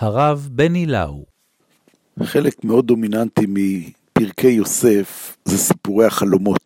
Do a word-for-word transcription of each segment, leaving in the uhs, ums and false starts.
הרב בני לאו. חלק מאוד דומיננטי מפרקי יוסף זה סיפורי החלומות.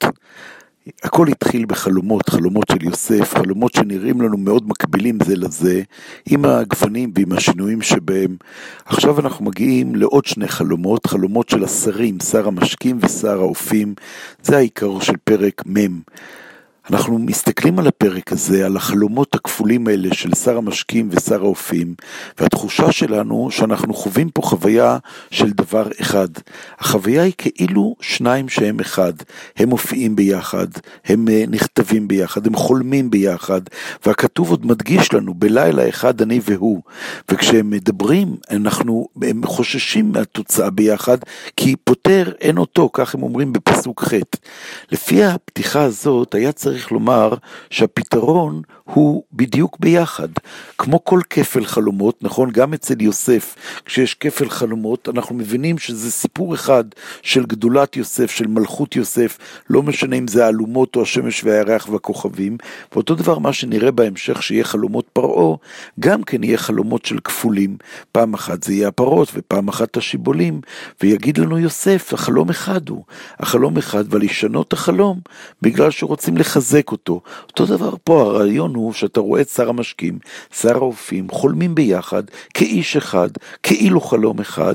הכל התחיל בחלומות, חלומות של יוסף, חלומות שנראים לנו מאוד מקבילים זה לזה, עם הגוונים ועם השינויים שבהם. עכשיו אנחנו מגיעים לעוד שני חלומות, חלומות של השרים, שר המשקים ושר האופים, זה העיקר של פרק מ'. אנחנו מסתכלים על הפרק הזה, על החלומות הכפולים האלה של שר המשקים ושר האופים, והתחושה שלנו שאנחנו חווים פה חוויה של דבר אחד. החוויה היא כאילו שניים שהם אחד, הם מופיעים ביחד, הם נכתבים ביחד, הם חולמים ביחד, והכתוב עוד מדגיש לנו, בלילה אחד אני והוא, וכשהם מדברים, אנחנו הם חוששים מהתוצאה ביחד, כי פותר אין אותו, כך הם אומרים בפסוק ח'. לפי הפתיחה הזאת, היה צריך צריך לומר שהפתרון הוא בדיוק ביחד, כמו כל כפל חלומות, נכון? גם אצל יוסף, כשיש כפל חלומות, אנחנו מבינים שזה סיפור אחד של גדולת יוסף, של מלכות יוסף, לא משנה אם זה האלומות או השמש והירח והכוכבים, ואותו דבר מה שנראה בהמשך שיהיה חלומות פרעה, גם כן יהיה חלומות של כפולים, פעם אחת זה יהיה הפרות ופעם אחת השיבולים, ויגיד לנו יוסף, החלום אחד הוא, החלום אחד, ולשנות החלום, בגלל שרוצים לחזק אותו. אותו דבר פה, הרעיון הוא שאתה רואה את שר המשקים, שר האופים, חולמים ביחד, כאיש אחד, כאילו חלום אחד,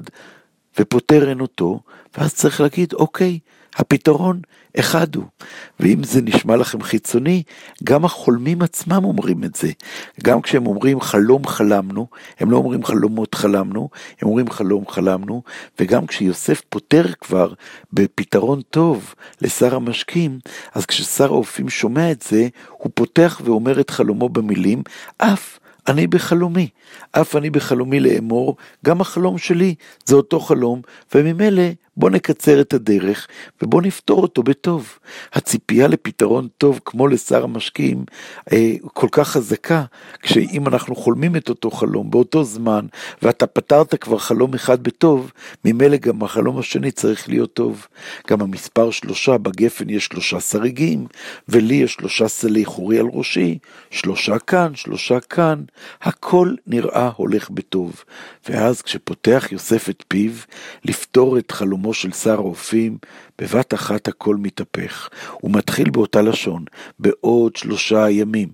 ופותר אין אותו, ואז צריך להגיד, אוקיי, הפתרון אחד הוא. ואם זה נשמע לכם חיצוני, גם החולמים עצמם אומרים את זה. גם כשהם אומרים חלום חלמנו, הם לא אומרים חלומות חלמנו, הם אומרים חלום חלמנו, וגם כשיוסף פותר כבר בפתרון טוב לשר המשקים, אז כששר האופים שומע את זה, הוא פותח ואומר את חלומו במילים, אף אני בחלומי, אף אני בחלומי לאמור, גם החלום שלי זה אותו חלום, וממילא בוא נקצר את הדרך, ובוא נפתור אותו בטוב. הציפייה לפתרון טוב, כמו לשר המשקים, אה, כל כך חזקה, כשאם אנחנו חולמים את אותו חלום באותו זמן, ואתה פתרת כבר חלום אחד בטוב, ממילא גם החלום השני צריך להיות טוב. גם המספר שלושה, בגפן יש שלושה שריגים, ולי יש שלושה סלי חורי על ראשי, שלושה כאן, שלושה כאן, הכל נראה הולך בטוב. ואז כשפותח יוסף את פיו, לפתור את חלום של שר האופים, בבת אחת הכל מתהפך. הוא מתחיל באותה לשון, בעוד שלושה ימים.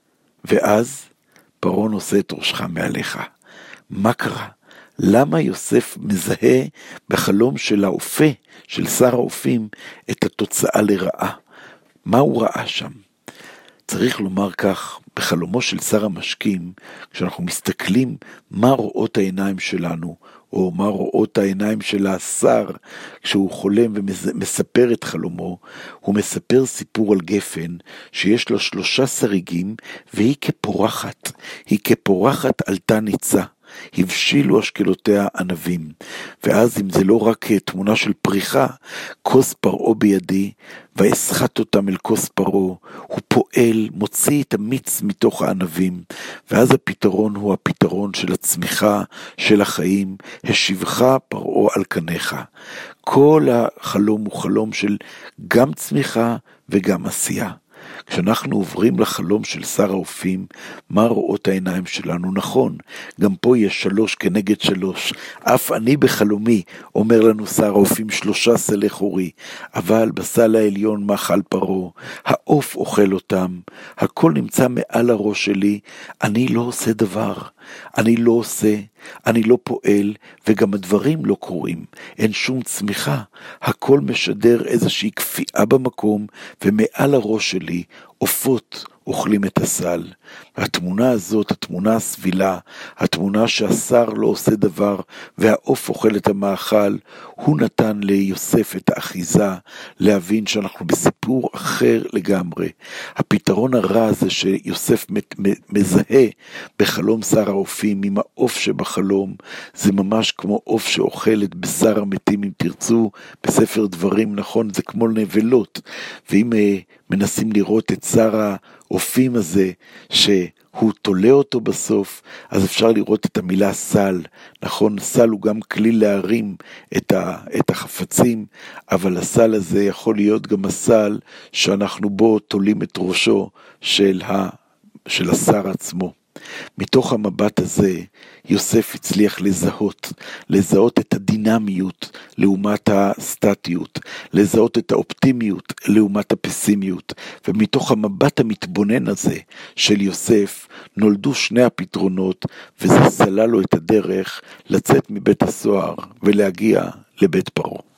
ואז פרעה נושא את ראשך מעליך. מה קרה? למה יוסף מזהה בחלום של האופה, של שר האופים, את התוצאה לרעה? מה הוא ראה שם? צריך לומר כך, בחלומו של שר המשקים, כשאנחנו מסתכלים מה רואות העיניים שלנו, או מה רואות העיניים של השר, כשהוא חולם ומספר את חלומו, הוא מספר סיפור על גפן, שיש לו שלושה שריגים, והיא כפורחת, היא כפורחת עלתה ניצה. הבשילו אשכלותיה ענבים, ואז אם זה לא רק תמונה של פריחה, כוס פרעה בידי, ואסחט אותם אל כוס פרעה, הוא פועל, מוציא את המיץ מתוך הענבים, ואז הפתרון הוא הפתרון של הצמיחה, של החיים, השיבך פרעה על קניך. כל החלום הוא חלום של גם צמיחה וגם עשייה. כשאנחנו עוברים לחלום של שר האופים, מה רואות העיניים שלנו? נכון, גם פה יש שלוש כנגד שלוש, אף אני בחלומי, אומר לנו שר האופים, שלושה סלי חורי, אבל בסל העליון מאכל פרעה, העוף אוכל אותם, הכל נמצא מעל הראש שלי, אני לא עושה דבר, אני לא עושה, אני לא פועל, וגם הדברים לא קורים, אין שום צמיחה, הכל משדר איזושהי כפייה במקום, ומעל הראש שלי עופות אוכלים את הסל. התמונה הזאת, התמונה הסבילה, התמונה שהשר לא עושה דבר, והעוף אוכל את המאכל, הוא נתן ליוסף את האחיזה, להבין שאנחנו בסיפור אחר לגמרי. הפתרון הרע הזה שיוסף מזהה בחלום שר האופים, עם העוף שבחלום, זה ממש כמו עוף שאוכל את בשר המתים, אם תרצו, בספר דברים, נכון, זה כמו נבלות, ואם מנסים לראות את שר האופים הזה, שהוא תולה אותו בסוף, אז אפשר לראות את המילה סל, נכון, סל הוא גם כלי להרים את, ה, את החפצים, אבל הסל הזה יכול להיות גם הסל, שאנחנו בו תולים את ראשו של, ה, של השר עצמו. מתוך המבט הזה, יוסף הצליח לזהות, לזהות את הדינמיות לעומת הסטטיות, לזהות את האופטימיות לעומת הפסימיות, ומתוך המבט המתבונן הזה של יוסף, נולדו שני הפתרונות, וזה סלל לו את הדרך לצאת מבית הסוהר ולהגיע לבית פרעה.